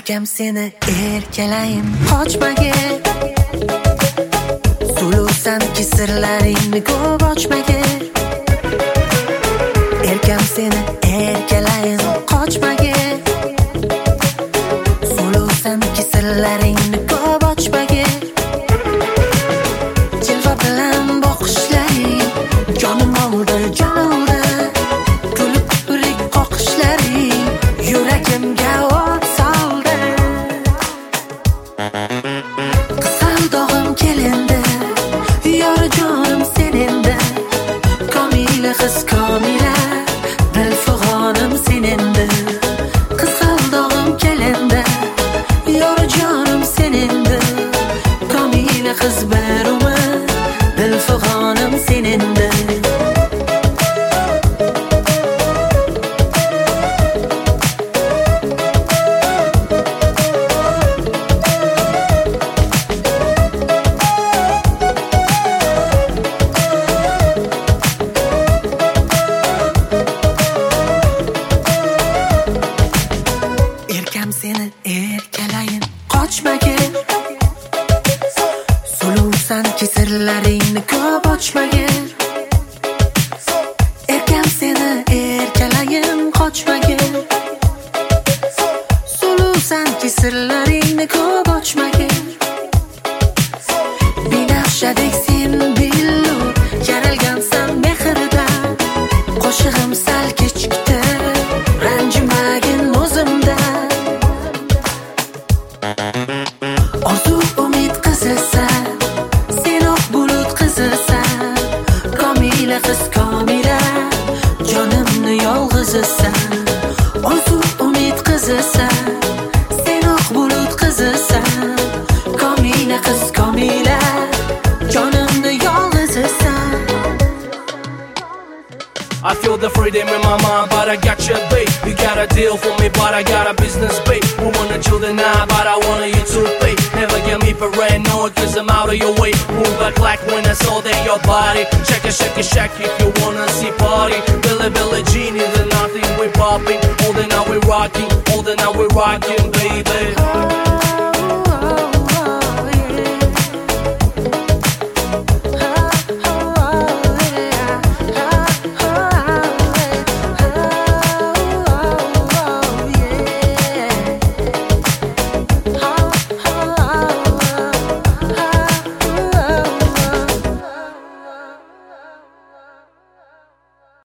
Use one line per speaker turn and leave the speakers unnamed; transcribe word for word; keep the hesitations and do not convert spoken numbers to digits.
Erkam seni erkalayin qochmagin, sulusanki sirlaringni ko'p ochmagin. Erkam seni erkalayin qochmagin, sulusanki sirlaringni ko'p ochmagin. Jilva bilan boqishlaring jonim oldi, jonim oldi. Kulib kipirik qoqishlaring yuragimga o't soldi. Qizal dog'im kelindi, yor jonim senindi. Komila qiz komila, dilfig'onim senindi. Qizal dog'im kelindi, yor jonim senindi. Komila qiz barumi, dilfig'onim senindi. Erkam seni erkalayin qochmagin, sulusanki sirlaringni ko'p ochmagin. Erkam seni erkalayin qochmagin, sulusanki sirlaringni ko'p ochmagin. Binafshadek sen billur, yaralgansan mehrdan. Qo'shig'im sal kechikdi, ranjimagin o'zimdan. Orzu umid qizisan, sen oq bulut qizisan. Komila qiz komila, jonimni yolg'izisan. Orzu umid qizisan, sen oq bulut qizisan. Komila qiz komila, jonimni yolg'izisan.
I feel the freedom in my mind, but I got your babe. You got a deal for me, but I got a business babe. We wanna chill the night, but I want you to pay. Never get me paranoid, cause I'm out of your way. Move back like when I saw that your body. Check it, shake it, shake if you wanna see party. Billy, Billy Jean is nothing, we popping. All the night we rocking, all the night we rocking, baby.